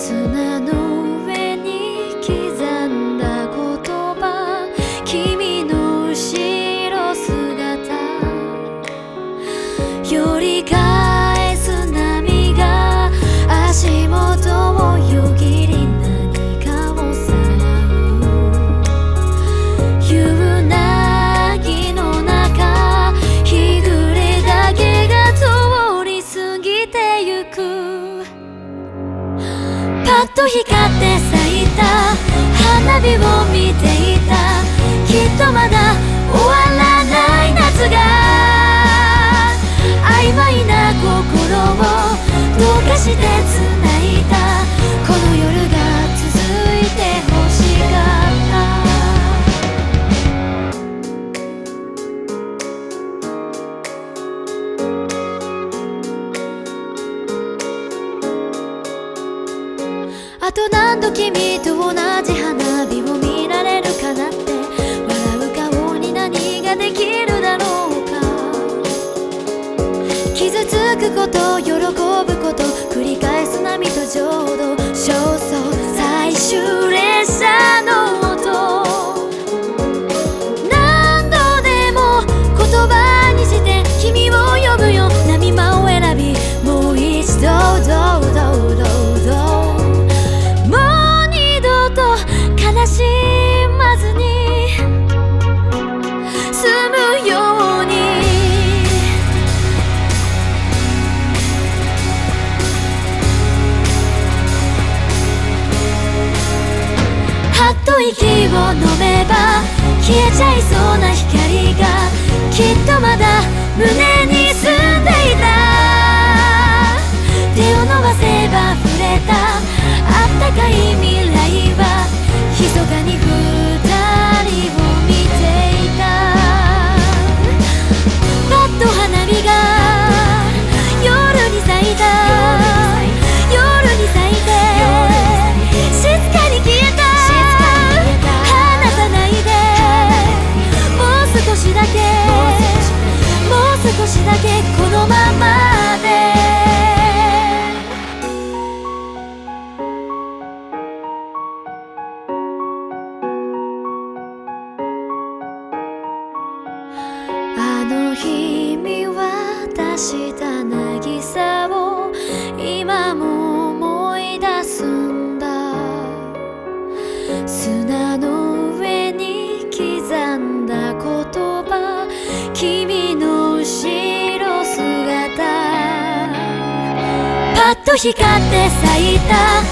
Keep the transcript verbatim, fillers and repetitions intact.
砂の上に刻んだ言葉、君の後ろ姿、寄り返す波が足元をよぎり何かをさらう。夕凪の中、日暮れだけが通り過ぎてゆく。パッと光って咲いた花火を見ていた。きっとまだ終わらない夏が曖昧な心をどかして繋いだ。この夜が続いて欲しかった。あと何度君と同じ花火を見られるかなって、笑う顔に何ができるだろうか。傷つくこと喜ぶこと繰り返す波と浄土、焦燥最終列車の音、何度でも言葉にして君を呼ぶよ。波間を選びもう一度どうどうどうどう、悲しまずに済むように。はっと息を飲めば消えちゃいそうな光がきっとまだ胸に住んでいた。手を伸ばせば触れたあったかい未来は密かに二人を見ていた。パッと花火が夜に咲いた。夜に咲いて静かに消えた。離さないでもう少しだけ、もう少しだけこのままで。あの日見渡した渚を今も思い出すんだ。砂の上に刻んだ言葉、君の後ろ姿、パッと光って咲いた